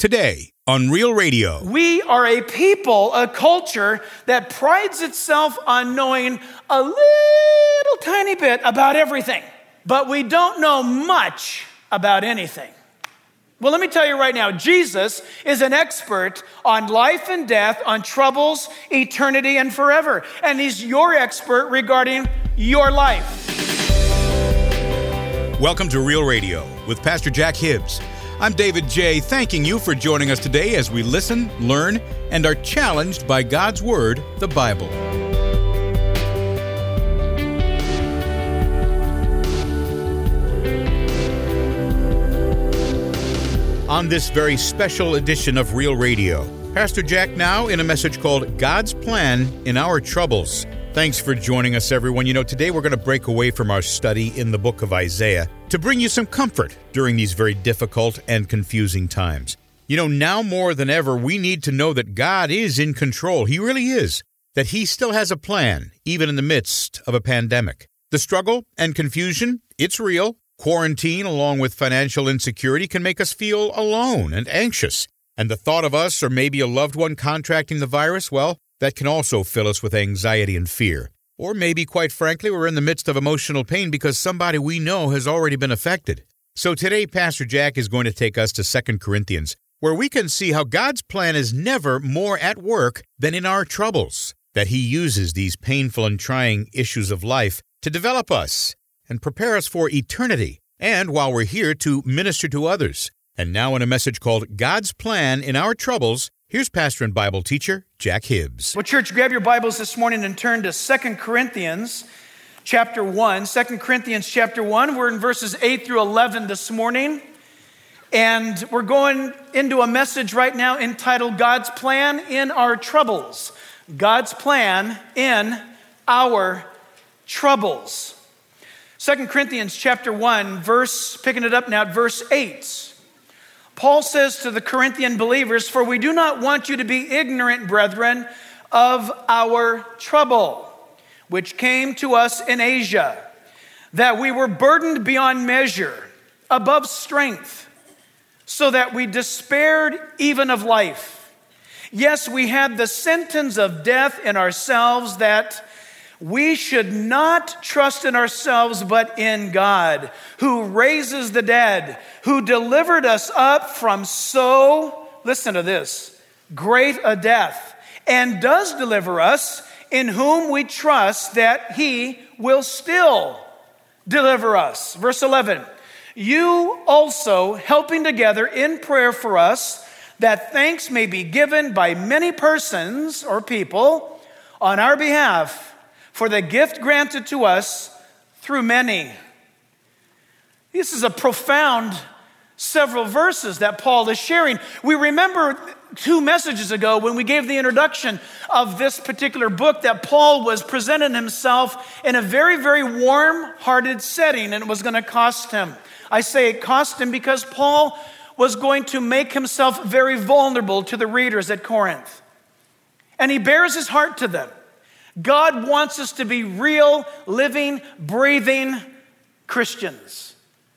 Today on Real Radio. We are a people, a culture that prides itself on knowing a little tiny bit about everything, but we don't know much about anything. Well, let me tell you right now, Jesus is an expert on life and death, on troubles, eternity, and forever. And he's your expert regarding your life. Welcome to Real Radio with Pastor Jack Hibbs. I'm David J., thanking you for joining us today as we listen, learn, and are challenged by God's Word, the Bible. On this very special edition of Real Radio, Pastor Jack now in a message called God's Plan in Our Troubles. Thanks for joining us, everyone. You know, today we're going to break away from our study in the book of Isaiah to bring you some comfort during these very difficult and confusing times. You know, now more than ever, we need to know that God is in control. He really is. That He still has a plan, even in the midst of a pandemic. The struggle and confusion, it's real. Quarantine, along with financial insecurity, can make us feel alone and anxious. And the thought of us or maybe a loved one contracting the virus, well, that can also fill us with anxiety and fear. Or maybe, quite frankly, we're in the midst of emotional pain because somebody we know has already been affected. So today, Pastor Jack is going to take us to 2 Corinthians, where we can see how God's plan is never more at work than in our troubles, that He uses these painful and trying issues of life to develop us and prepare us for eternity, and while we're here, to minister to others. And now in a message called God's Plan in Our Troubles, here's pastor and Bible teacher, Jack Hibbs. Well, church, grab your Bibles this morning and turn to 2 Corinthians chapter 1. 2 Corinthians chapter 1, we're in verses 8 through 11 this morning. And we're going into a message right now entitled God's Plan in Our Troubles. God's Plan in Our Troubles. 2 Corinthians chapter 1, picking it up now at verse 8. Paul says to the Corinthian believers, "For we do not want you to be ignorant, brethren, of our trouble, which came to us in Asia, that we were burdened beyond measure, above strength, so that we despaired even of life. Yes, we had the sentence of death in ourselves, that we should not trust in ourselves, but in God, who raises the dead, who delivered us up from so," listen to this, "great a death, and does deliver us, in whom we trust that He will still deliver us." Verse 11, "You also helping together in prayer for us, that thanks may be given by many persons," or people, "on our behalf, for the gift granted to us through many." This is a profound several verses that Paul is sharing. We remember 2 messages ago when we gave the introduction of this particular book that Paul was presenting himself in a very, very warm-hearted setting, and it was going to cost him. I say it cost him because Paul was going to make himself very vulnerable to the readers at Corinth. And he bears his heart to them. God wants us to be real, living, breathing Christians.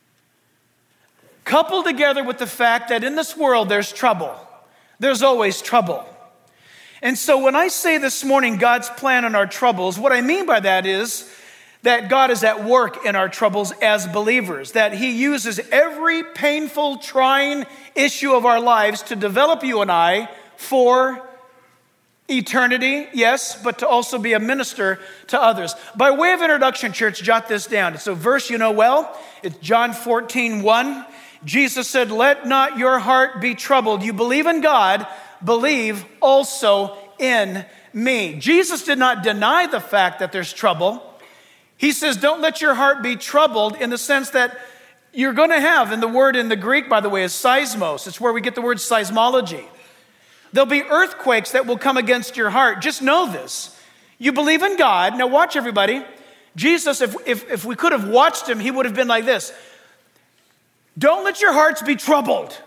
Coupled together with the fact that in this world there's trouble. There's always trouble. And so when I say this morning God's plan in our troubles, what I mean by that is that God is at work in our troubles as believers. That He uses every painful, trying issue of our lives to develop you and I for eternity, yes, but to also be a minister to others. By way of introduction, church, jot this down. It's a verse you know well. It's John 14:1. Jesus said, "Let not your heart be troubled. You believe in God, believe also in me." Jesus did not deny the fact that there's trouble. He says, don't let your heart be troubled, in the sense that you're going to have, and the word in the Greek, by the way, is seismos. It's where we get the word seismology. There'll be earthquakes that will come against your heart. Just know this. You believe in God. Now watch, everybody. Jesus, if we could have watched Him, He would have been like this. Don't let your hearts be troubled.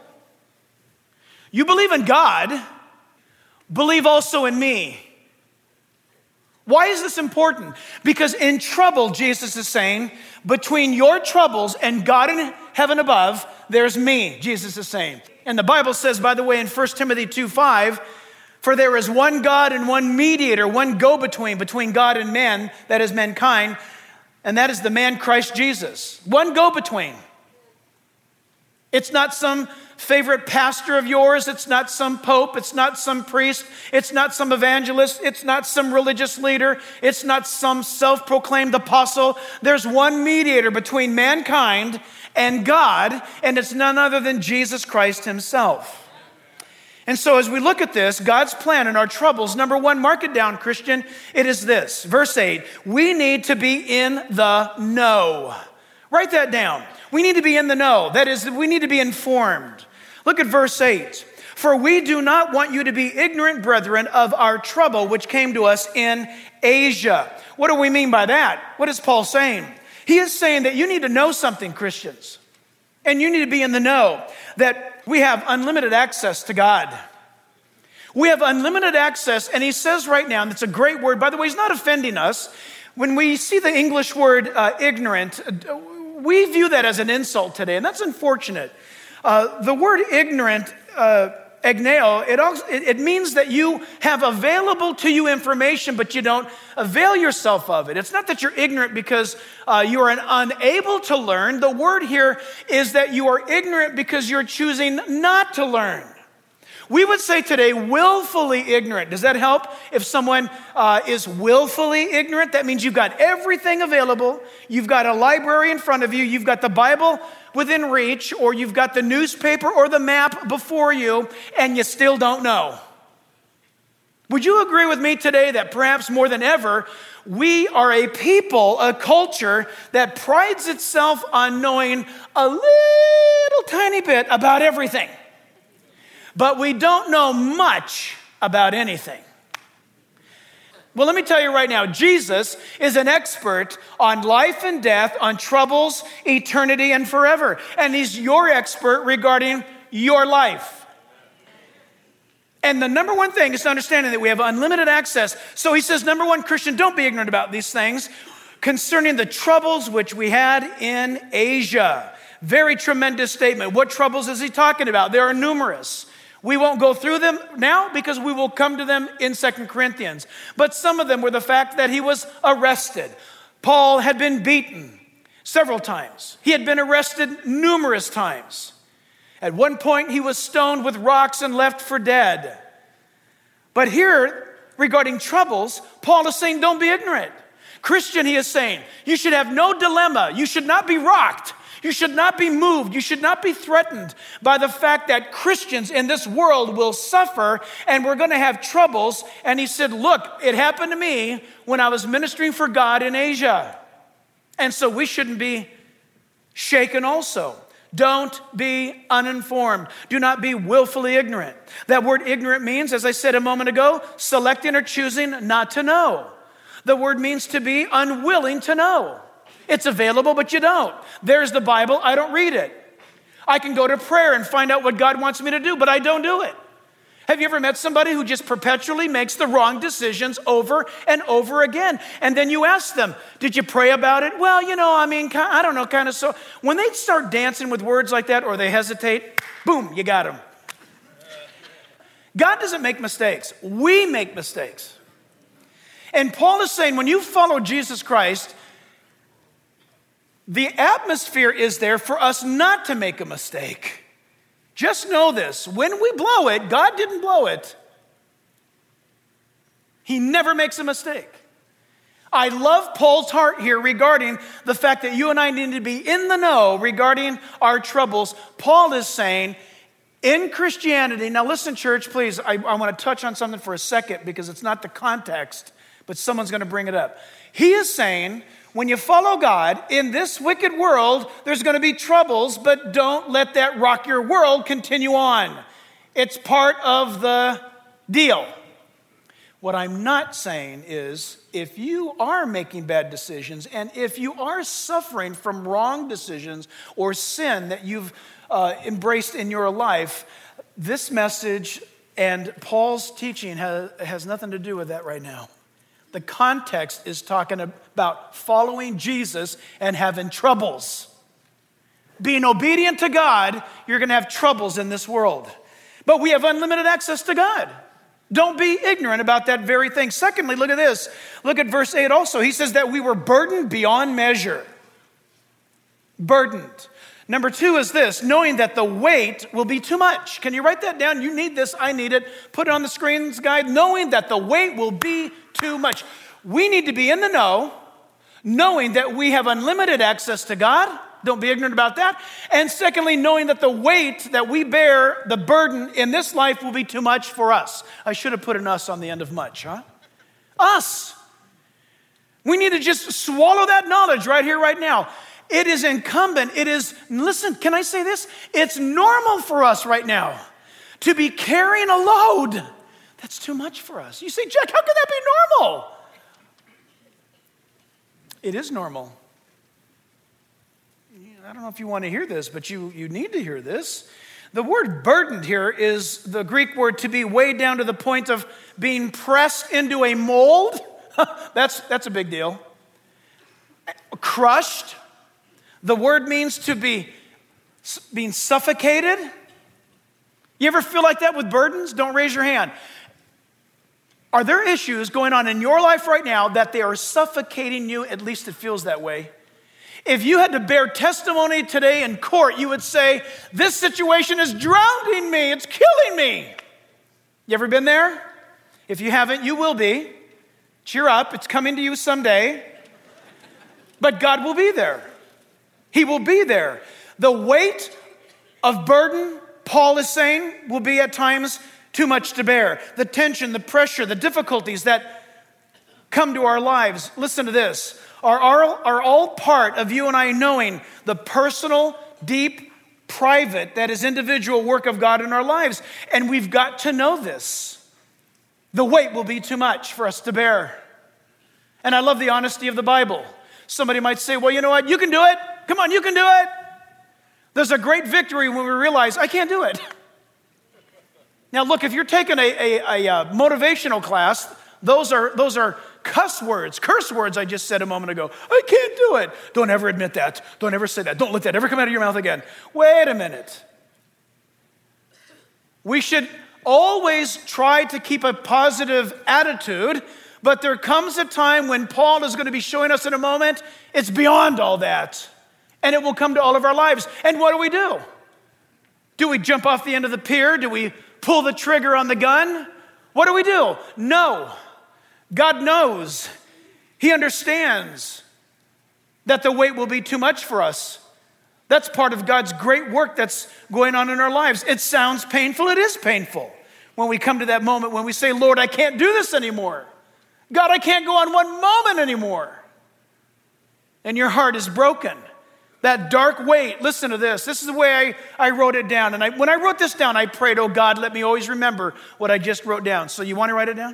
You believe in God, believe also in me. Why is this important? Because in trouble, Jesus is saying, between your troubles and God in heaven above, there's me, Jesus is saying. And the Bible says, by the way, in 1 Timothy 2:5, for there is one God and one mediator, one go-between between God and man, that is mankind, and that is the man Christ Jesus. One go-between. It's not some favorite pastor of yours. It's not some pope. It's not some priest. It's not some evangelist. It's not some religious leader. It's not some self-proclaimed apostle. There's one mediator between mankind and God, and it's none other than Jesus Christ himself. And so as we look at this, God's plan in our troubles, number one, mark it down, Christian, it is this. Verse 8, we need to be in the know. Write that down. We need to be in the know. That is, we need to be informed. Look at verse 8. For we do not want you to be ignorant, brethren, of our trouble which came to us in Asia. What do we mean by that? What is Paul saying? He is saying that you need to know something, Christians. And you need to be in the know that we have unlimited access to God. We have unlimited access, and he says right now, and it's a great word. By the way, he's not offending us. When we see the English word ignorant, we view that as an insult today, and that's unfortunate. The word ignorant, agneo, it means that you have available to you information, but you don't avail yourself of it. It's not that you're ignorant because you are unable to learn. The word here is that you are ignorant because you're choosing not to learn. We would say today, willfully ignorant. Does that help? If someone is willfully ignorant, that means you've got everything available. You've got a library in front of you. You've got the Bible within reach, or you've got the newspaper or the map before you, and you still don't know. Would you agree with me today that perhaps more than ever, we are a people, a culture that prides itself on knowing a little tiny bit about everything? But we don't know much about anything. Well, let me tell you right now, Jesus is an expert on life and death, on troubles, eternity, and forever. And he's your expert regarding your life. And the number one thing is understanding that we have unlimited access. So he says, number one, Christian, don't be ignorant about these things concerning the troubles which we had in Asia. Very tremendous statement. What troubles is he talking about? There are numerous. We won't go through them now because we will come to them in 2 Corinthians. But some of them were the fact that he was arrested. Paul had been beaten several times. He had been arrested numerous times. At one point, he was stoned with rocks and left for dead. But here, regarding troubles, Paul is saying, don't be ignorant. Christian, he is saying, you should have no dilemma. You should not be rocked. You should not be moved. You should not be threatened by the fact that Christians in this world will suffer and we're going to have troubles. And he said, look, it happened to me when I was ministering for God in Asia. And so we shouldn't be shaken also. Don't be uninformed. Do not be willfully ignorant. That word ignorant means, as I said a moment ago, selecting or choosing not to know. The word means to be unwilling to know. It's available, but you don't. There's the Bible. I don't read it. I can go to prayer and find out what God wants me to do, but I don't do it. Have you ever met somebody who just perpetually makes the wrong decisions over and over again? And then you ask them, did you pray about it? Well, I don't know, kind of so. When they start dancing with words like that or they hesitate, boom, you got them. God doesn't make mistakes. We make mistakes. And Paul is saying when you follow Jesus Christ, the atmosphere is there for us not to make a mistake. Just know this. When we blow it, God didn't blow it. He never makes a mistake. I love Paul's heart here regarding the fact that you and I need to be in the know regarding our troubles. Paul is saying, in Christianity, now listen, church, please, I want to touch on something for a second because it's not the context, but someone's going to bring it up. He is saying, when you follow God in this wicked world, there's going to be troubles, but don't let that rock your world. Continue on. It's part of the deal. What I'm not saying is if you are making bad decisions and if you are suffering from wrong decisions or sin that you've embraced in your life, this message and Paul's teaching has nothing to do with that right now. The context is talking about following Jesus and having troubles. being obedient to God, you're going to have troubles in this world. But we have unlimited access to God. Don't be ignorant about that very thing. Secondly, look at this. Look at verse 8 also. He says that we were burdened beyond measure. Burdened. Number 2 is this, knowing that the weight will be too much. Can you write that down? You need this, I need it. Put it on the screens, guide. Knowing that the weight will be too much. We need to be in the know, knowing that we have unlimited access to God. Don't be ignorant about that. And secondly, knowing that the weight that we bear, the burden in this life will be too much for us. I should have put an us on the end of much, huh? Us. We need to just swallow that knowledge right here, right now. It is incumbent. Listen, can I say this? It's normal for us right now to be carrying a load that's too much for us. You say, Jack, how can that be normal? It is normal. I don't know if you want to hear this, but you need to hear this. The word burdened here is the Greek word to be weighed down to the point of being pressed into a mold. That's a big deal. Crushed. The word means to be being suffocated. You ever feel like that with burdens? Don't raise your hand. Are there issues going on in your life right now that they are suffocating you? At least it feels that way. If you had to bear testimony today in court, you would say, this situation is drowning me. It's killing me. You ever been there? If you haven't, you will be. Cheer up. It's coming to you someday. But God will be there. He will be there. The weight of burden, Paul is saying, will be at times too much to bear. The tension, the pressure, the difficulties that come to our lives. Listen to this. Are all part of you and I knowing the personal, deep, private, that is individual work of God in our lives. And we've got to know this. The weight will be too much for us to bear. And I love the honesty of the Bible. Somebody might say, well, you know what? You can do it. Come on, you can do it. There's a great victory when we realize I can't do it. Now look, if you're taking a motivational class, those are curse words I just said a moment ago. I can't do it. Don't ever admit that. Don't ever say that. Don't let that ever come out of your mouth again. Wait a minute. We should always try to keep a positive attitude, but there comes a time when Paul is going to be showing us in a moment, it's beyond all that. And it will come to all of our lives. And what do? Do we jump off the end of the pier? Do we pull the trigger on the gun? What do? No. God knows. He understands that the weight will be too much for us. That's part of God's great work that's going on in our lives. It sounds painful. It is painful when we come to that moment when we say, Lord, I can't do this anymore. God, I can't go on one moment anymore. And your heart is broken. That dark weight, listen to this. This is the way I wrote it down. And when I wrote this down, I prayed, oh God, let me always remember what I just wrote down. So you want to write it down?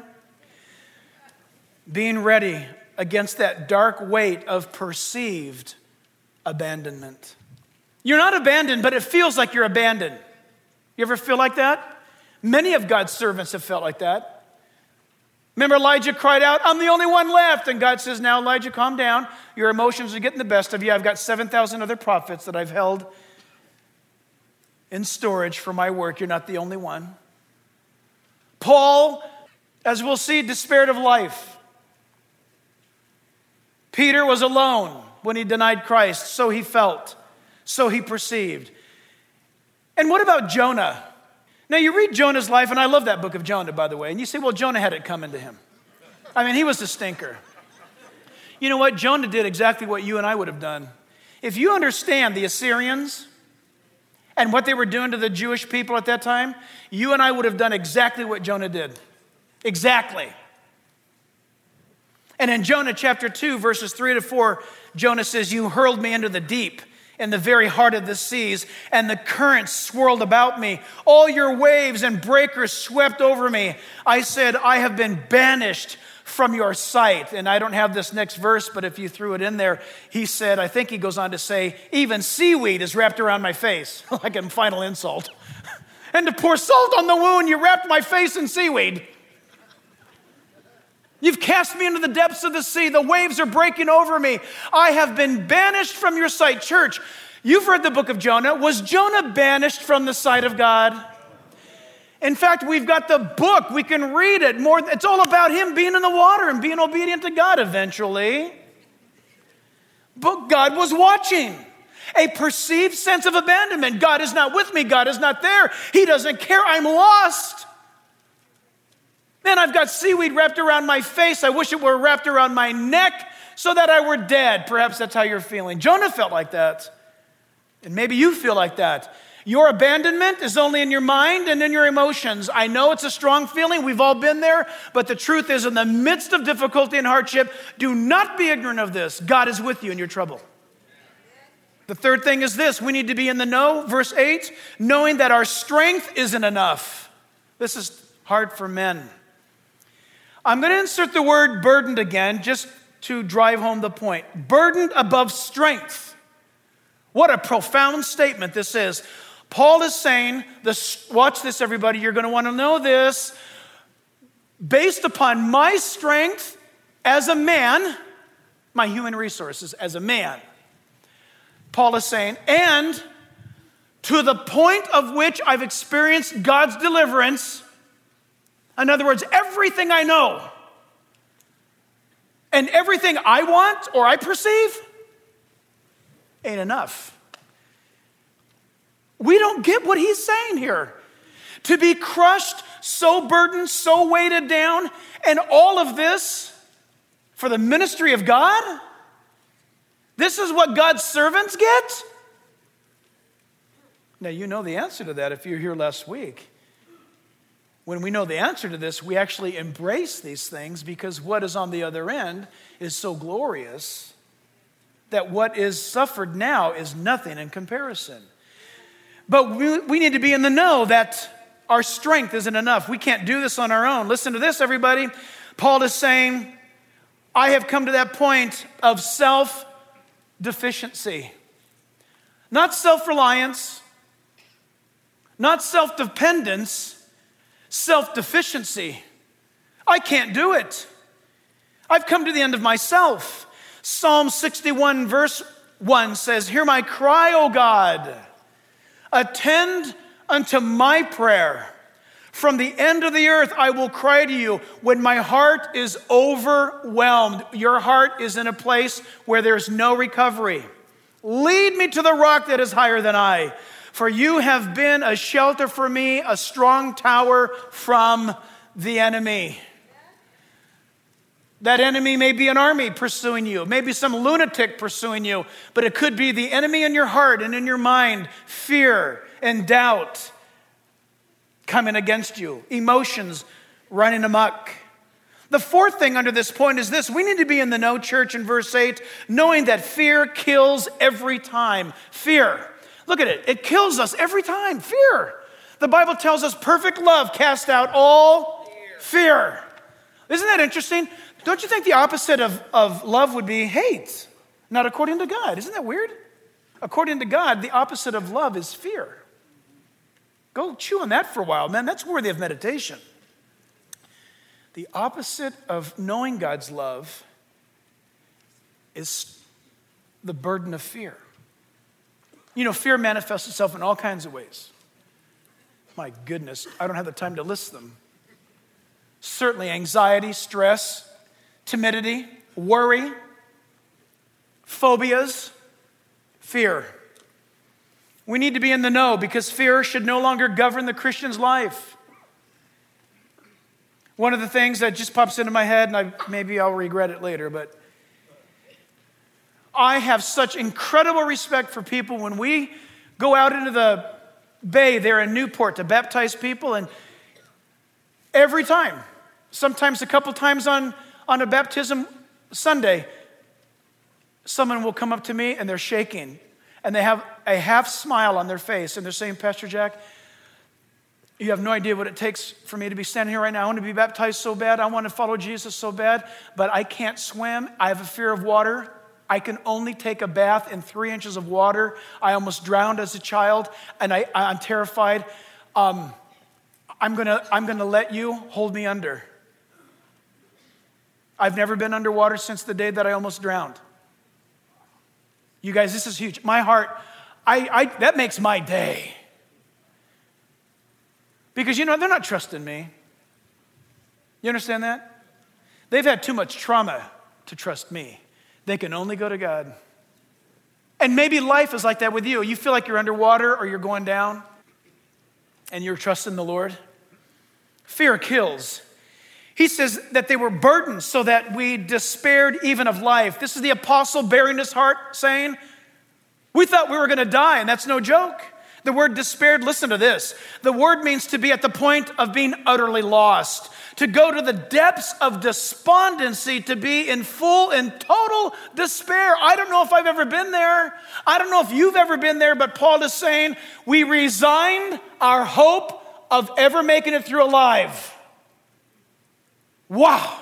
Being ready against that dark weight of perceived abandonment. You're not abandoned, but it feels like you're abandoned. You ever feel like that? Many of God's servants have felt like that. Remember Elijah cried out, I'm the only one left. And God says, now Elijah, calm down. Your emotions are getting the best of you. I've got 7,000 other prophets that I've held in storage for my work. You're not the only one. Paul, as we'll see, despaired of life. Peter was alone when he denied Christ. So he felt. So he perceived. And what about Jonah? Now, you read Jonah's life, and I love that book of Jonah, by the way, and you say, well, Jonah had it coming to him. I mean, he was a stinker. You know what? Jonah did exactly what you and I would have done. If you understand the Assyrians and what they were doing to the Jewish people at that time, you and I would have done exactly what Jonah did. Exactly. And in Jonah chapter 2, verses 3-4, Jonah says, you hurled me into the deep, in the very heart of the seas, and the currents swirled about me. All your waves and breakers swept over me. I said, I have been banished from your sight. And I don't have this next verse, but if you threw it in there, he said, I think he goes on to say, even seaweed is wrapped around my face, like a final insult. And to pour salt on the wound, you wrapped my face in seaweed. You've cast me into the depths of the sea. The waves are breaking over me. I have been banished from your sight. Church, You've read the book of Jonah. Was Jonah banished from the sight of God? In fact, we've got the book. We can read it more. It's all about him being in the water and being obedient to God eventually. But God was watching. A perceived sense of abandonment. God is not with me. God is not there. He doesn't care. I'm lost. Man, I've got seaweed wrapped around my face. I wish it were wrapped around my neck so that I were dead. Perhaps that's how you're feeling. Jonah felt like that. And maybe you feel like that. Your abandonment is only in your mind and in your emotions. I know it's a strong feeling. We've all been there. But the truth is, in the midst of difficulty and hardship, do not be ignorant of this. God is with you in your trouble. The third thing is this. We need to be in the know. Verse 8, knowing that our strength isn't enough. This is hard for men. I'm going to insert the word burdened again just to drive home the point. Burdened above strength. What a profound statement this is. Paul is saying, watch this everybody, you're going to want to know this. Based upon my strength as a man, my human resources as a man, Paul is saying, and to the point of which I've experienced God's deliverance, in other words, everything I know and everything I want or I perceive ain't enough. We don't get what he's saying here. To be crushed, so burdened, so weighted down, and all of this for the ministry of God? This is what God's servants get? Now, you know the answer to that if you're here last week. When we know the answer to this, we actually embrace these things because what is on the other end is so glorious that what is suffered now is nothing in comparison. But we need to be in the know that our strength isn't enough. We can't do this on our own. Listen to this, everybody. Paul is saying, I have come to that point of self-deficiency. Not self-reliance, not self-dependence, self-deficiency. I can't do it. I've come to the end of myself. Psalm 61 verse 1 says, hear my cry, O God. Attend unto my prayer. From the end of the earth I will cry to you when my heart is overwhelmed. Your heart is in a place where there's no recovery. Lead me to the rock that is higher than I, for you have been a shelter for me, a strong tower from the enemy. That enemy may be an army pursuing you, maybe some lunatic pursuing you, but it could be the enemy in your heart and in your mind, fear and doubt coming against you, emotions running amok. The fourth thing under this point is this. We need to be in the know, church, in verse 8, knowing that fear kills every time. Fear. Look at it. It kills us every time. Fear. The Bible tells us perfect love casts out all fear. Isn't that interesting? Don't you think the opposite of love would be hate? Not according to God. Isn't that weird? According to God, the opposite of love is fear. Go chew on that for a while, man. That's worthy of meditation. The opposite of knowing God's love is the burden of fear. You know, fear manifests itself in all kinds of ways. My goodness, I don't have the time to list them. Certainly anxiety, stress, timidity, worry, phobias, fear. We need to be in the know because fear should no longer govern the Christian's life. One of the things that just pops into my head, and maybe I'll regret it later, but I have such incredible respect for people when we go out into the bay there in Newport to baptize people, and every time, sometimes a couple times on a baptism Sunday, someone will come up to me and they're shaking and they have a half smile on their face and they're saying, Pastor Jack, you have no idea what it takes for me to be standing here right now. I want to be baptized so bad. I want to follow Jesus so bad, but I can't swim. I have a fear of water. I can only take a bath in 3 inches of water. I almost drowned as a child and I'm terrified. I'm gonna let you hold me under. I've never been underwater since the day that I almost drowned. You guys, this is huge. My heart, that makes my day. Because, they're not trusting me. You understand that? They've had too much trauma to trust me. They can only go to God. And maybe life is like that with you. You feel like you're underwater or you're going down and you're trusting the Lord. Fear kills. He says that they were burdened so that we despaired even of life. This is the apostle bearing his heart saying, we thought we were going to die, and that's no joke. The word despaired, listen to this. The word means to be at the point of being utterly lost, to go to the depths of despondency, to be in full and total despair. I don't know if I've ever been there. I don't know if you've ever been there, but Paul is saying we resigned our hope of ever making it through alive. Wow.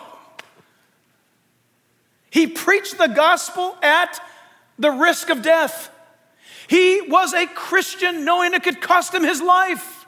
He preached the gospel at the risk of death. He was a Christian knowing it could cost him his life.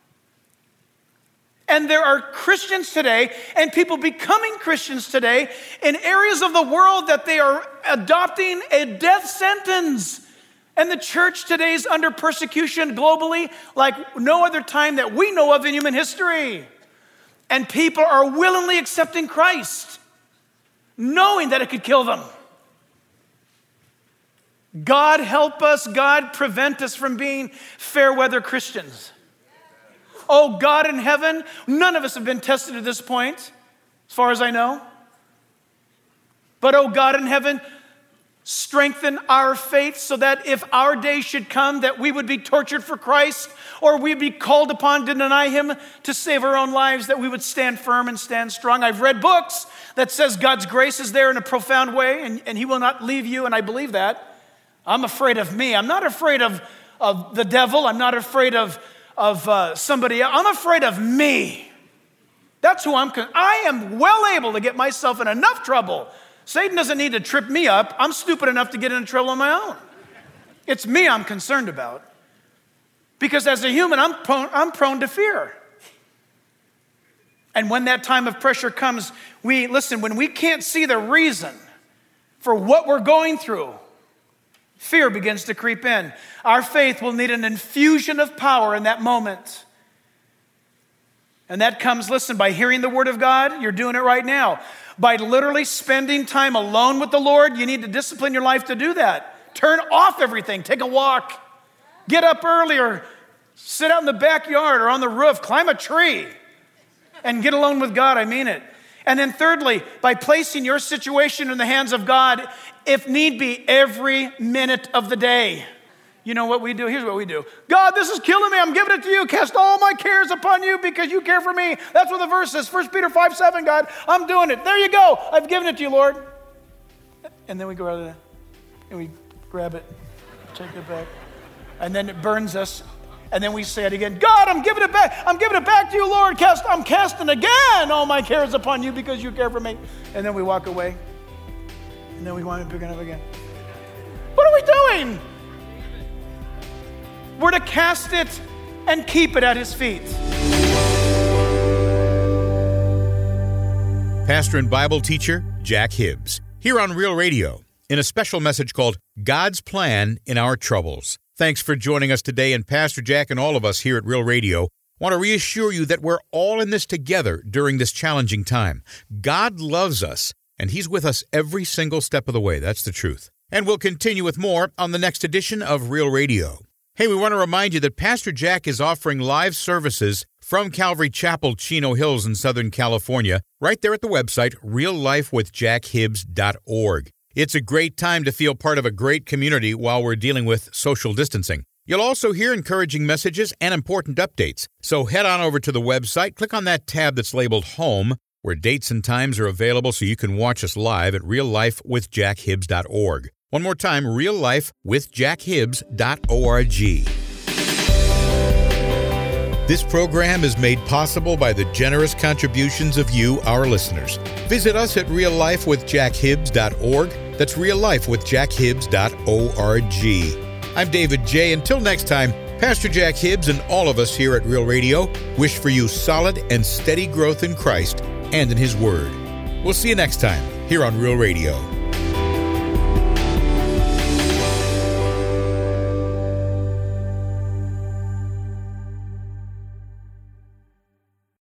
And there are Christians today and people becoming Christians today in areas of the world that they are adopting a death sentence. And the church today is under persecution globally like no other time that we know of in human history. And people are willingly accepting Christ, knowing that it could kill them. God help us, God prevent us from being fair weather Christians. Oh, God in heaven, none of us have been tested at this point, as far as I know. But oh, God in heaven, strengthen our faith so that if our day should come that we would be tortured for Christ or we'd be called upon to deny him to save our own lives, that we would stand firm and stand strong. I've read books that says God's grace is there in a profound way and he will not leave you, and I believe that. I'm afraid of me. I'm not afraid of the devil. I'm not afraid of somebody else. I'm afraid of me. That's who I am well able to get myself in enough trouble. Satan doesn't need to trip me up. I'm stupid enough to get into trouble on my own. It's me I'm concerned about. Because as a human, I'm prone to fear. And when that time of pressure comes, when we can't see the reason for what we're going through, fear begins to creep in. Our faith will need an infusion of power in that moment. And that comes, by hearing the word of God. You're doing it right now. By literally spending time alone with the Lord, you need to discipline your life to do that. Turn off everything. Take a walk. Get up earlier. Sit out in the backyard or on the roof. Climb a tree. And get alone with God. I mean it. And then thirdly, by placing your situation in the hands of God, if need be, every minute of the day. You know what we do? Here's what we do. God, this is killing me. I'm giving it to you. Cast all my cares upon you because you care for me. That's what the verse says. 1 Peter 5:7, God, I'm doing it. There you go. I've given it to you, Lord. And then we go out of there and we grab it, take it back. And then it burns us. And then we say it again. God, I'm giving it back. I'm giving it back to you, Lord. I'm casting again all my cares upon you because you care for me. And then we walk away. And then we wind up picking up again. What are we doing? We're to cast it and keep it at his feet. Pastor and Bible teacher Jack Hibbs, here on Real Radio, in a special message called God's Plan in Our Troubles. Thanks for joining us today, and Pastor Jack and all of us here at Real Radio want to reassure you that we're all in this together during this challenging time. God loves us, and he's with us every single step of the way. That's the truth. And we'll continue with more on the next edition of Real Radio. Hey, we want to remind you that Pastor Jack is offering live services from Calvary Chapel, Chino Hills in Southern California, right there at the website, reallifewithjackhibbs.org. It's a great time to feel part of a great community while we're dealing with social distancing. You'll also hear encouraging messages and important updates. So head on over to the website, click on that tab that's labeled Home, where dates and times are available so you can watch us live at reallifewithjackhibbs.org. One more time, reallifewithjackhibbs.org. This program is made possible by the generous contributions of you, our listeners. Visit us at reallifewithjackhibbs.org. That's reallifewithjackhibbs.org. I'm David J. Until next time, Pastor Jack Hibbs and all of us here at Real Radio wish for you solid and steady growth in Christ and in His Word. We'll see you next time here on Real Radio.